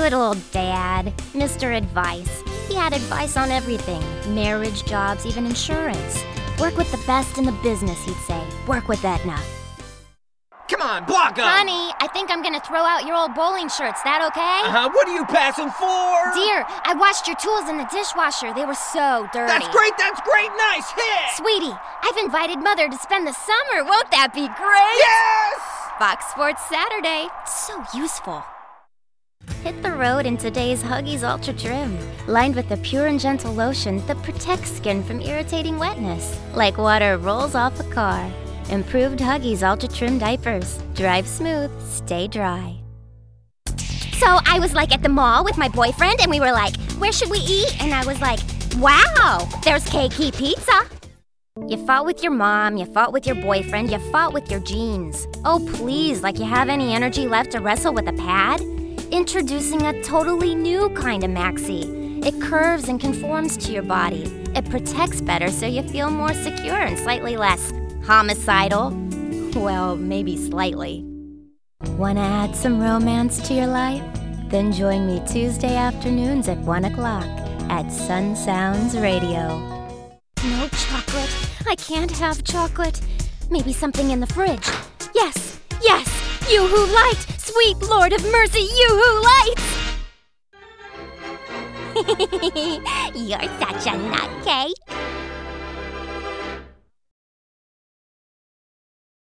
Good old Dad, Mr. Advice. He had advice on everything. Marriage, jobs, even insurance. Work with the best in the business, he'd say. Work with Aetna. Come on, block 'em! Honey, I think I'm gonna throw out your old bowling shirts. That okay? What are you passing for? Dear, I washed your tools in the dishwasher. They were so dirty. That's great! Nice hit! Sweetie, I've invited Mother to spend the summer. Won't that be great? Yes! Fox Sports Saturday. So useful. Hit the road in today's Huggies Ultra Trim, lined with a pure and gentle lotion that protects skin from irritating wetness, like water rolls off a car. Improved Huggies Ultra Trim diapers. Drive smooth, stay dry. So I was at the mall with my boyfriend and we were like, where should we eat? And I was like, wow, there's KK Pizza. You fought with your mom, you fought with your boyfriend, you fought with your jeans. Oh please, you have any energy left to wrestle with a pad? Introducing a totally new kind of maxi. It curves and conforms to your body. It protects better so you feel more secure and slightly less homicidal. Well, maybe slightly. Wanna add some romance to your life? Then join me Tuesday afternoons at 1 o'clock at Sun Sounds Radio. No chocolate. I can't have chocolate. Maybe something in the fridge. Yes, you who light, sweet Lord of mercy, you who light. You're such a nutcase.